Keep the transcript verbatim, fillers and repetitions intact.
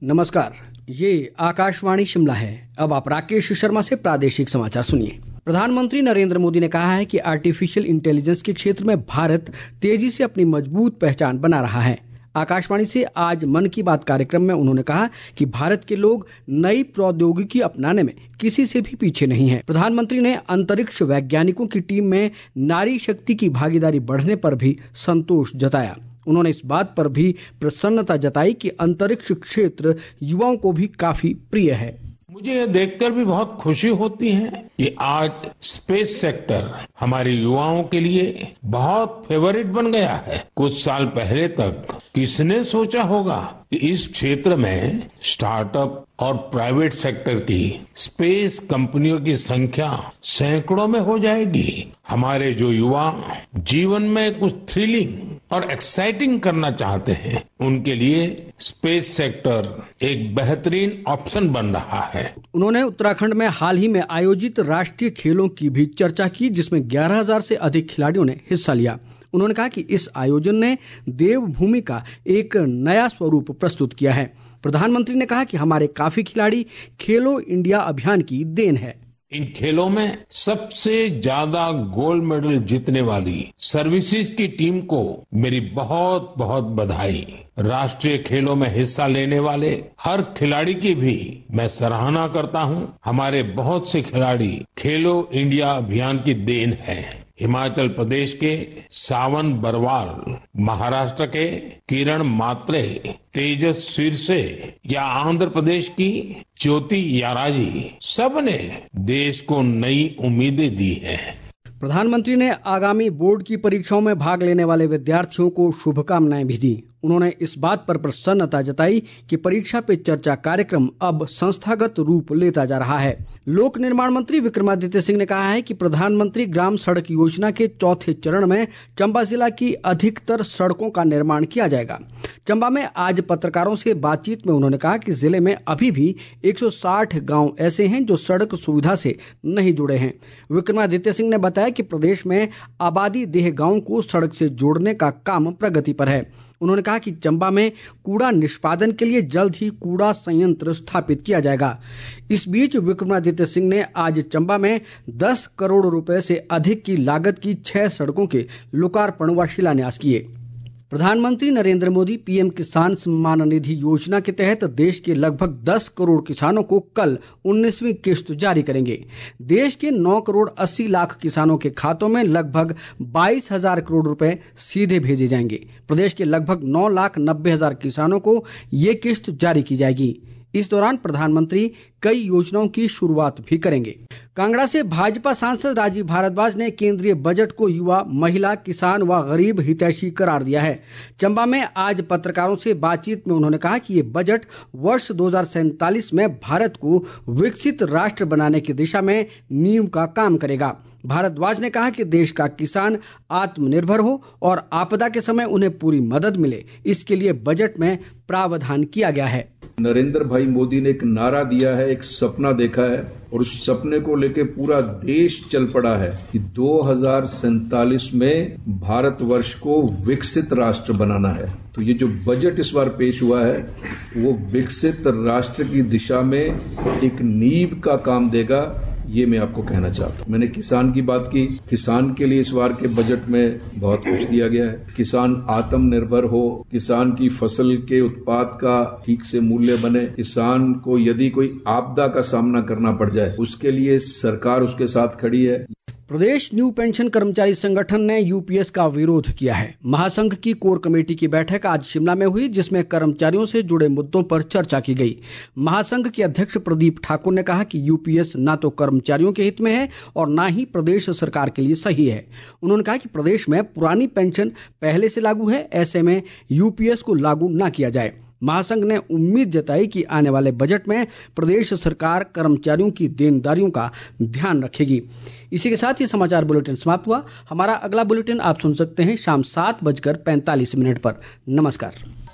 नमस्कार, ये आकाशवाणी शिमला है। अब आप राकेश शर्मा से प्रादेशिक समाचार सुनिए। प्रधानमंत्री नरेंद्र मोदी ने कहा है कि आर्टिफिशियल इंटेलिजेंस के क्षेत्र में भारत तेजी से अपनी मजबूत पहचान बना रहा है। आकाशवाणी से आज मन की बात कार्यक्रम में उन्होंने कहा कि भारत के लोग नई प्रौद्योगिकी अपनाने में किसी से भी पीछे नहीं है। प्रधानमंत्री ने अंतरिक्ष वैज्ञानिकों की टीम में नारी शक्ति की भागीदारी बढ़ने पर भी संतोष जताया। उन्होंने इस बात पर भी प्रसन्नता जताई कि अंतरिक्ष क्षेत्र युवाओं को भी काफी प्रिय है। मुझे यह देखकर भी बहुत खुशी होती है कि आज स्पेस सेक्टर हमारे युवाओं के लिए बहुत फेवरेट बन गया है। कुछ साल पहले तक किसने सोचा होगा कि इस क्षेत्र में स्टार्टअप और प्राइवेट सेक्टर की स्पेस कंपनियों की संख्या सैकड़ों में हो जाएगी। हमारे जो युवा जीवन में कुछ थ्रिलिंग और एक्साइटिंग करना चाहते हैं, उनके लिए स्पेस सेक्टर एक बेहतरीन ऑप्शन बन रहा है। उन्होंने उत्तराखंड में हाल ही में आयोजित राष्ट्रीय खेलों की भी चर्चा की, जिसमें ग्यारह हजार से अधिक खिलाड़ियों ने हिस्सा लिया। उन्होंने कहा कि इस आयोजन ने देवभूमि का एक नया स्वरूप प्रस्तुत किया है। प्रधानमंत्री ने कहा कि हमारे काफी खिलाड़ी खेलो इंडिया अभियान की देन है। इन खेलों में सबसे ज्यादा गोल्ड मेडल जीतने वाली सर्विसेज की टीम को मेरी बहुत बहुत बधाई। राष्ट्रीय खेलों में हिस्सा लेने वाले हर खिलाड़ी की भी मैं सराहना करता हूं। हमारे बहुत से खिलाड़ी खेलो इंडिया अभियान की देन है। हिमाचल प्रदेश के सावन बरवाल, महाराष्ट्र के किरण मात्रे, तेजस सिरसे या आंध्र प्रदेश की ज्योति याराजी, सबने देश को नई उम्मीदें दी हैं। प्रधानमंत्री ने आगामी बोर्ड की परीक्षाओं में भाग लेने वाले विद्यार्थियों को शुभकामनाएं भी दी। उन्होंने इस बात पर प्रसन्नता जताई कि परीक्षा पे चर्चा कार्यक्रम अब संस्थागत रूप लेता जा रहा है। लोक निर्माण मंत्री विक्रमादित्य सिंह ने कहा है कि प्रधानमंत्री ग्राम सड़क योजना के चौथे चरण में चंबा जिला की अधिकतर सड़कों का निर्माण किया जाएगा। चंबा में आज पत्रकारों से बातचीत में उन्होंने कहा कि जिले में अभी भी एक सौ साठ गांव ऐसे हैं जो सड़क सुविधा से नहीं जुड़े हैं। विक्रमादित्य सिंह ने बताया कि प्रदेश में आबादी देह गांव को सड़क से जोड़ने का काम प्रगति पर है। उन्होंने कहा कि चंबा में कूड़ा निष्पादन के लिए जल्द ही कूड़ा संयंत्र स्थापित किया जाएगा। इस बीच विक्रमादित्य सिंह ने आज चंबा में दस करोड़ रुपए से अधिक की लागत की छह सड़कों के लोकार्पण व शिलान्यास किए। प्रधानमंत्री नरेंद्र मोदी पीएम किसान सम्मान निधि योजना के तहत देश के लगभग दस करोड़ किसानों को कल उन्नीसवीं किश्त जारी करेंगे। देश के नौ करोड़ अस्सी लाख किसानों के खातों में लगभग बाईस हजार करोड़ रुपए सीधे भेजे जाएंगे। प्रदेश के लगभग नौ लाख नब्बे हजार किसानों को ये किश्त जारी की जाएगी। इस दौरान प्रधानमंत्री कई योजनाओं की शुरुआत भी करेंगे। कांगड़ा से भाजपा सांसद राजीव भारद्वाज ने केंद्रीय बजट को युवा, महिला, किसान व गरीब हितैषी करार दिया है। चंबा में आज पत्रकारों से बातचीत में उन्होंने कहा कि ये बजट वर्ष दो हजार सैंतालीस में भारत को विकसित राष्ट्र बनाने की दिशा में नींव का काम करेगा। भारद्वाज ने कहा कि देश का किसान आत्मनिर्भर हो और आपदा के समय उन्हें पूरी मदद मिले, इसके लिए बजट में प्रावधान किया गया है। नरेंद्र भाई मोदी ने एक नारा दिया है, एक सपना देखा है और उस सपने को लेके पूरा देश चल पड़ा है कि दो हजार सैंतालीस में भारतवर्ष को विकसित राष्ट्र बनाना है। तो ये जो बजट इस बार पेश हुआ है वो विकसित राष्ट्र की दिशा में एक नींव का काम देगा, ये मैं आपको कहना चाहता हूँ। मैंने किसान की बात की। किसान के लिए इस बार के बजट में बहुत कुछ दिया गया है। किसान आत्मनिर्भर हो, किसान की फसल के उत्पाद का ठीक से मूल्य बने, किसान को यदि कोई आपदा का सामना करना पड़ जाए उसके लिए सरकार उसके साथ खड़ी है। प्रदेश न्यू पेंशन कर्मचारी संगठन ने यूपीएस का विरोध किया है। महासंघ की कोर कमेटी की बैठक आज शिमला में हुई, जिसमें कर्मचारियों से जुड़े मुद्दों पर चर्चा की गई। महासंघ के अध्यक्ष प्रदीप ठाकुर ने कहा कि यूपीएस न तो कर्मचारियों के हित में है और न ही प्रदेश सरकार के लिए सही है। उन्होंने कहा कि प्रदेश में पुरानी पेंशन पहले से लागू है, ऐसे में यूपीएस को लागू न किया जाए। महासंघ ने उम्मीद जताई कि आने वाले बजट में प्रदेश सरकार कर्मचारियों की देनदारियों का ध्यान रखेगी। इसी के साथ ही समाचार बुलेटिन समाप्त हुआ। हमारा अगला बुलेटिन आप सुन सकते हैं शाम सात बजकर पैंतालीस मिनट पर। नमस्कार।